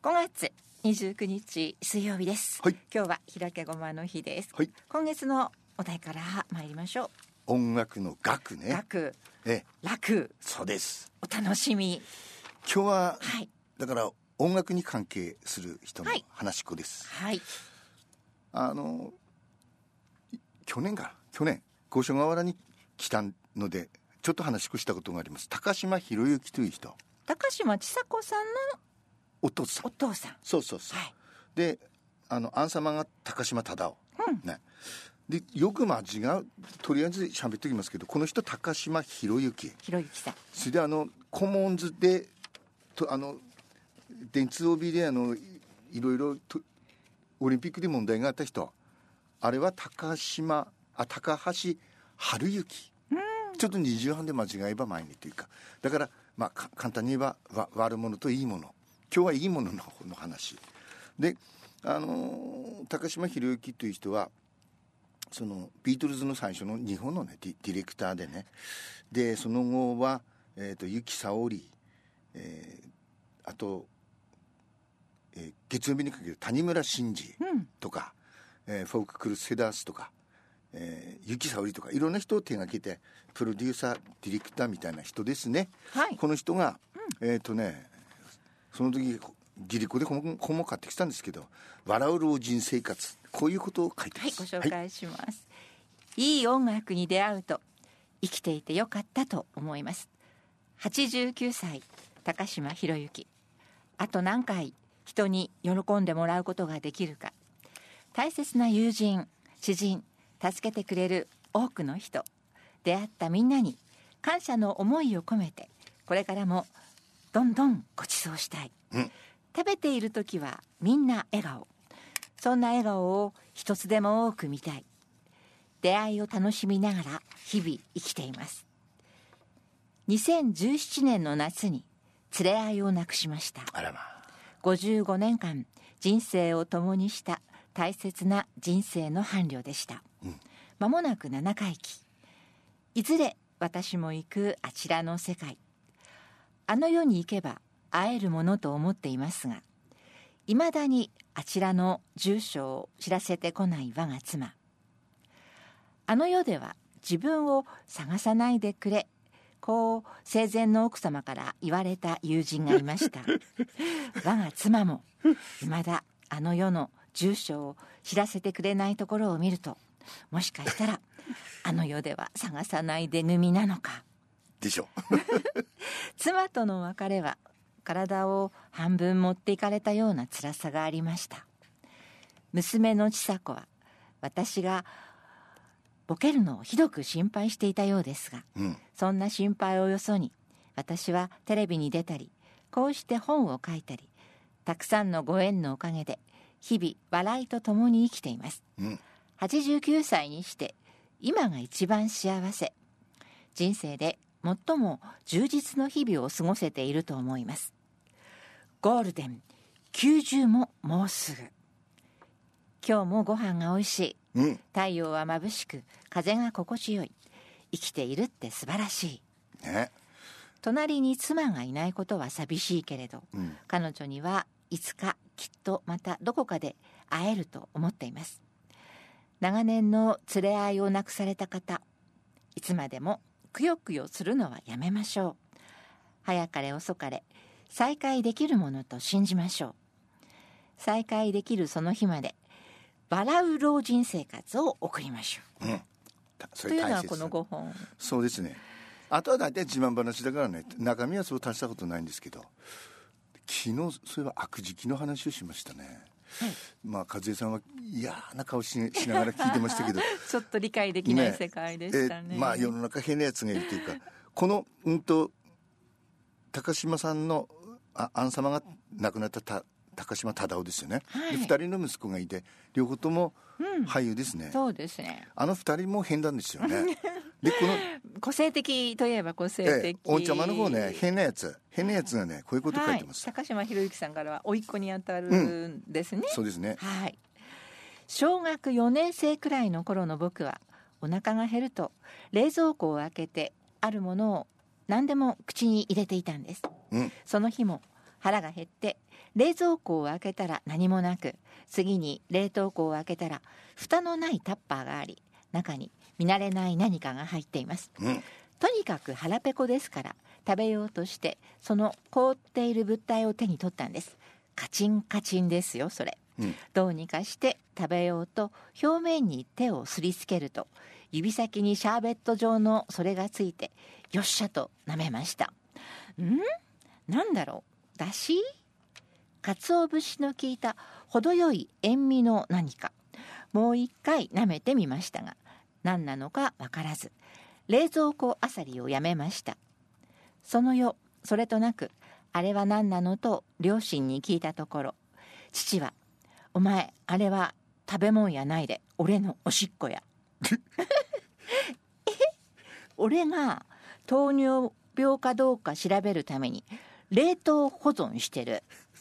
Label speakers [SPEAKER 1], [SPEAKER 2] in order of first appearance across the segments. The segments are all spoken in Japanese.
[SPEAKER 1] 5月29日水曜日です、
[SPEAKER 2] はい、
[SPEAKER 1] 今日は開けごまの日です、
[SPEAKER 2] はい、
[SPEAKER 1] 今月のお題から参りましょう。
[SPEAKER 2] 音楽の楽ね。
[SPEAKER 1] 楽、楽、
[SPEAKER 2] そうです。
[SPEAKER 1] お楽しみ。
[SPEAKER 2] 今日は、
[SPEAKER 1] はい、
[SPEAKER 2] だから音楽に関係する人の話し子です、
[SPEAKER 1] はい、
[SPEAKER 2] 去年五所川原に来たのでちょっと話ししたことがあります。高島博之という人、
[SPEAKER 1] 高島千佐子さんの
[SPEAKER 2] お父さん。そうそうそう、はい、でアン様が高島忠夫、ね、でよく間違う、とりあえず喋っておきますけど、この人高島博之
[SPEAKER 1] さん、
[SPEAKER 2] それでコモンズで電通 OB でいろいろとオリンピックで問題があった人、あれは高橋春之、ちょっと二重半で間違えば前にというか、だからまあ簡単に言えば悪者といいもの、今日はいいものの話で、高島博之という人はそのビートルズの最初の日本のねディレクターでね、でその後は由紀さおり、あと、月曜日にかける谷村新司とか、フォーククルセダースとか、由紀さおりとかいろんな人を手がけてプロデューサーディレクターみたいな人ですね、はい、この人が、その時ギリコで本も買ってきたんですけど、笑う老人生活、こういうことを書いてます。
[SPEAKER 1] はい、ご紹介します、はい、いい音楽に出会うと生きていてよかったと思います。89歳高島博之、あと何回人に喜んでもらうことができるか、大切な友人知人、助けてくれる多くの人、出会ったみんなに感謝の思いを込めて、これからもどんどんご馳走したい、食べている時はみんな笑顔、そんな笑顔を一つでも多く見たい、出会いを楽しみながら日々生きています。2017年の夏に連れ合いを亡くしました。
[SPEAKER 2] あらま。
[SPEAKER 1] 55年間人生を共にした大切な人生の伴侶でした、間もなく7回忌、いずれ私も行くあちらの世界、あの世に行けば会えるものと思っていますが、いまだにあちらの住所を知らせてこない我が妻、あの世では自分を探さないでくれ、こう生前の奥様から言われた友人がいました我が妻もいまだあの世の住所を知らせてくれないところを見ると、もしかしたらあの世では探さないで組なのか
[SPEAKER 2] でしょ
[SPEAKER 1] 妻との別れは体を半分持っていかれたような辛さがありました。娘の千佐子は私がボケるのをひどく心配していたようですが、そんな心配をよそに私はテレビに出たり、こうして本を書いたり、たくさんのご縁のおかげで日々笑いとともに生きています、89歳にして今が一番幸せ、人生で最も充実の日々を過ごせていると思います。ゴールデン90ももうすぐ、今日もご飯が美味しい、太陽は眩しく風が心地よい、生きているって素晴らしい、隣に妻がいないことは寂しいけれど、彼女にはいつかきっとまたどこかで会えると思っています。長年の連れ合いを亡くされた方、いつまでもくよくよするのはやめましょう。早かれ遅かれ再会できるものと信じましょう。再会できるその日まで笑う老人生活を送りましょう、というのはこの5本。
[SPEAKER 2] そうですね。あとは大体自慢話だからね、中身はそう大したことないんですけど、昨日そういえば悪時期の話をしましたね、和江さんは嫌な顔しながら聞いてましたけど
[SPEAKER 1] ちょっと理解できない世界でしたね。
[SPEAKER 2] 世の中変なやつがいるというか、この高島さんのアン様が亡くなった高島忠夫ですよね、で2人の息子がいて両方とも俳優ですね、
[SPEAKER 1] そうですね。
[SPEAKER 2] 2人も変なんですよねでこの
[SPEAKER 1] 個性的といえば個性的、
[SPEAKER 2] お茶間の方ね、変なやつがねこういうこと書いてます、
[SPEAKER 1] 高島博之さんからは甥っ子にあたるんですね、
[SPEAKER 2] そうですね、
[SPEAKER 1] 小学4年生くらいの頃の僕はお腹が減ると冷蔵庫を開けてあるものを何でも口に入れていたんです、その日も腹が減って冷蔵庫を開けたら何もなく、次に冷凍庫を開けたら蓋のないタッパーがあり、中に見慣れない何かが入っています、とにかく腹ペコですから食べようとしてその凍っている物体を手に取ったんです。カチンカチンですよそれ、どうにかして食べようと表面に手をすりつけると、指先にシャーベット状のそれがついて、よっしゃと舐めました。なんだろう、だし、鰹節の効いた程よい塩味の何か。もう一回舐めてみましたが、何なのかわからず、冷蔵庫あさりをやめました。その夜、それとなく、あれは何なのと両親に聞いたところ、父は、お前、あれは食べ物やないで、俺のおしっこや。俺が糖尿病かどうか調べるために冷凍保存してる。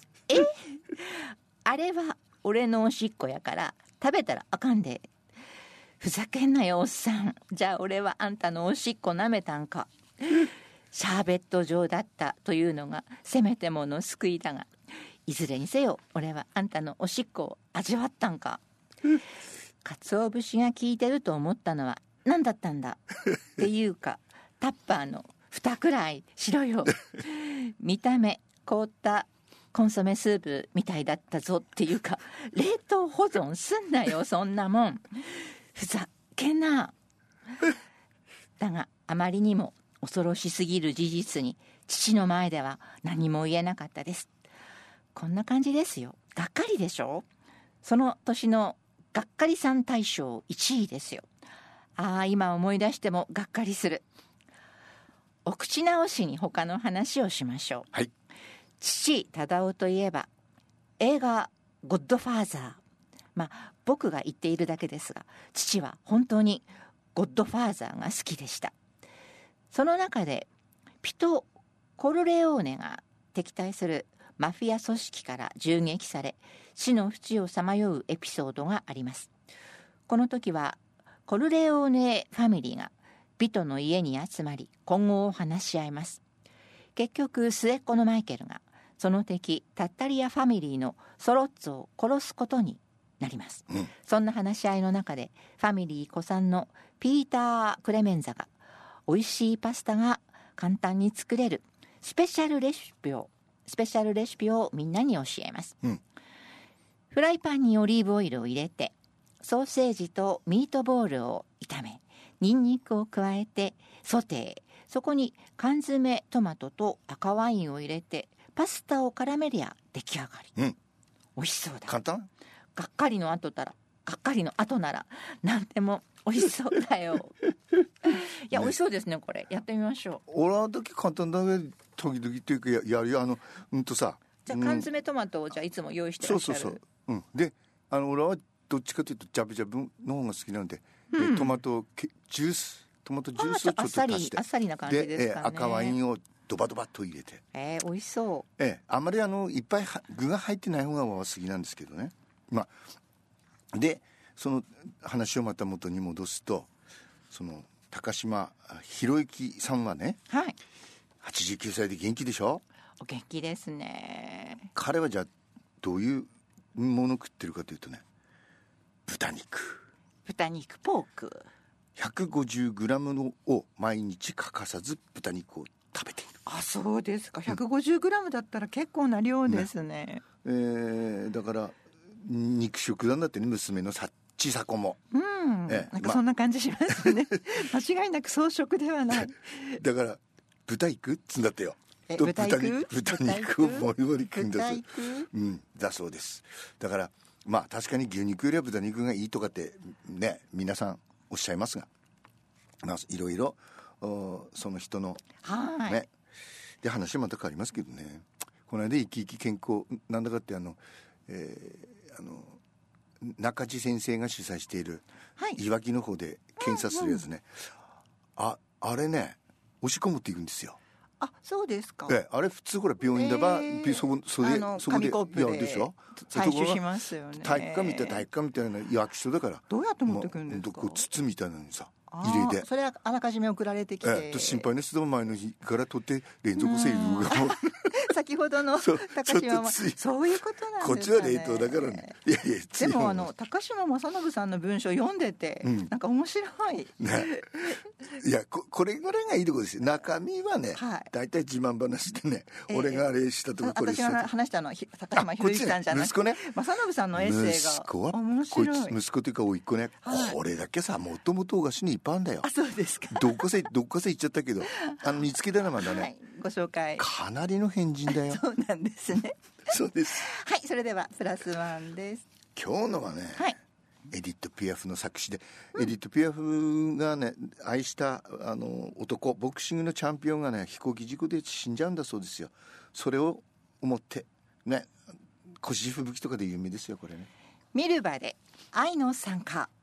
[SPEAKER 1] あれは俺のおしっこやから食べたらあかんで。ふざけんなよおっさん。じゃあ俺はあんたのおしっこ舐めたんか。シャーベット状だったというのがせめてもの救いだが、いずれにせよ俺はあんたのおしっこを味わったんか。鰹節が効いてると思ったのは何だったんだっていうか、タッパーの蓋くらいしろよ。見た目凍ったコンソメスープみたいだったぞっていうか、冷凍保存すんなよそんなもん。ふざけんな。だがあまりにも恐ろしすぎる事実に父の前では何も言えなかったです。こんな感じですよ。がっかりでしょ。その年のがっかりさん大賞1位ですよ。今思い出してもがっかりする。お口直しに他の話をしましょう。
[SPEAKER 2] はい。
[SPEAKER 1] 父忠夫といえば映画ゴッドファーザー、僕が言っているだけですが、父は本当にゴッドファーザーが好きでした。その中でピト・コルレオーネが敵対するマフィア組織から銃撃され死の淵をさまようエピソードがあります。この時はコルレオーネファミリーがビトの家に集まり今後を話し合います。結局末っ子のマイケルがその敵タッタリアファミリーのソロッツを殺すことになります、そんな話し合いの中でファミリー子さんのピーター・クレメンザが美味しいパスタが簡単に作れるスペシャルレシピをみんなに教えます、フライパンにオリーブオイルを入れてソーセージとミートボールを炒め、ニンニクを加えてソテー、そこに缶詰トマトと赤ワインを入れてパスタを絡めりゃ出来上がり、美味しそうだ。
[SPEAKER 2] 簡単。
[SPEAKER 1] がっかりの後なら何でも美味しそうだよ。いや、美味しそうですね。これやってみましょう。
[SPEAKER 2] 俺はだけ簡単だけ時々っていうかやるよ。さ、
[SPEAKER 1] じゃあ缶詰トマトをじゃあいつも用意してらっしゃる。
[SPEAKER 2] そう、で俺はどっちかというとジャブジャブの方が好きなんで、トマトジュースをちょっと足して
[SPEAKER 1] あっさりな感じですかね。
[SPEAKER 2] 赤ワインをドバドバっと入れて、
[SPEAKER 1] 美味しそう。
[SPEAKER 2] あまりいっぱい具が入ってない方が好きなんですけどね。でその話をまた元に戻すと、その高島博之さんはね、89歳で元気でしょ。
[SPEAKER 1] お元気ですね。
[SPEAKER 2] 彼はじゃあどういうもの食ってるかというとね、豚肉
[SPEAKER 1] ポーク
[SPEAKER 2] 150g を毎日欠かさず豚肉を食べている。
[SPEAKER 1] そうですか。 150g だったら結構な量ですね。
[SPEAKER 2] だから肉食なんだってね、娘のちさ子も。
[SPEAKER 1] なんかそんな感じしますね。間違いなく草食ではない。
[SPEAKER 2] だから豚肉っつんだってよ。豚肉をもりもり食うんです。だそうです。だから確かに牛肉よりは豚肉がいいとかってね、皆さんおっしゃいますが、いろいろその人のねで話はまた変わりますけどね。この間生き生き健康なんだかって中地先生が主催しているいわきの方で検査するやつね、あれね、押し込むっていくんですよ。
[SPEAKER 1] そうですか。
[SPEAKER 2] あれ普通ほら病院でそこでやるでしょ。
[SPEAKER 1] 採取しますよね。
[SPEAKER 2] 体育館みたいな役所だから。
[SPEAKER 1] どうやって持ってくるんですか。
[SPEAKER 2] 筒みたいなのにさ入れて、
[SPEAKER 1] それはあらかじめ送られてきて、
[SPEAKER 2] 心配な人は前の日から取って連続性が
[SPEAKER 1] 先ほどの
[SPEAKER 2] そう
[SPEAKER 1] 高島も
[SPEAKER 2] ちょっと
[SPEAKER 1] そういうことなん
[SPEAKER 2] こっ
[SPEAKER 1] ですかね。
[SPEAKER 2] ちは冷凍だからね。いやいや
[SPEAKER 1] でも
[SPEAKER 2] 違う
[SPEAKER 1] 高島正信さんの文章読んでて、なんか面白い、
[SPEAKER 2] ね、いやこれぐらいがいいところですよ。中身はね、
[SPEAKER 1] はい、
[SPEAKER 2] だいたい自慢話でね、俺があれしたとかこれしたとか。
[SPEAKER 1] 私が話したのは高島博之さんじゃなくて、
[SPEAKER 2] 息子ね、
[SPEAKER 1] 正信さんのエッセイが
[SPEAKER 2] 息子は
[SPEAKER 1] 面白い。
[SPEAKER 2] こいつ息子というか甥っ子ね、
[SPEAKER 1] はい、
[SPEAKER 2] これだけさもともとお菓子にいっぱいあるんだよ。
[SPEAKER 1] あ、そうですか。
[SPEAKER 2] どっかせ行っちゃったけど見つけたらまだね、
[SPEAKER 1] はい、ご紹介。
[SPEAKER 2] かなりの変人だよ。
[SPEAKER 1] そうなんですね。
[SPEAKER 2] そうです。
[SPEAKER 1] はい、それではプラスワンです。
[SPEAKER 2] 今日のはね、
[SPEAKER 1] はい、
[SPEAKER 2] エディット・ピアフの作詞で、エディット・ピアフがね愛した男、ボクシングのチャンピオンがね飛行機事故で死んじゃうんだそうですよ。それを思ってね、腰吹雪とかで有名ですよこれね。
[SPEAKER 1] ミルバで愛の参加。